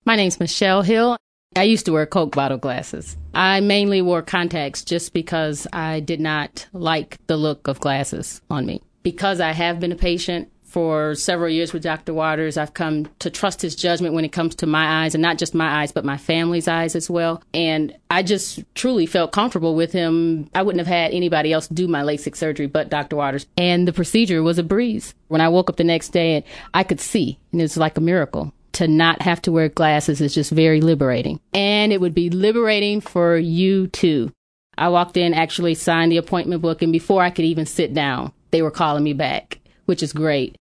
My name's Michelle Hill. I used to wear Coke bottle glasses. I mainly wore contacts just because I did not like the look of glasses on me. Because I have been a patient for several years with Dr. Waters, I've come to trust his judgment when it comes to my eyes, and not just my eyes, but my family's eyes as well. And I just truly felt comfortable with him. I wouldn't have had anybody else do my LASIK surgery but Dr. Waters. And the procedure was a breeze. When I woke up the next day, I could see, and it was like a miracle. To not have to wear glasses is just very liberating. And it would be liberating for you too. I walked in, actually signed the appointment book, and before I could even sit down, they were calling me back, which is great.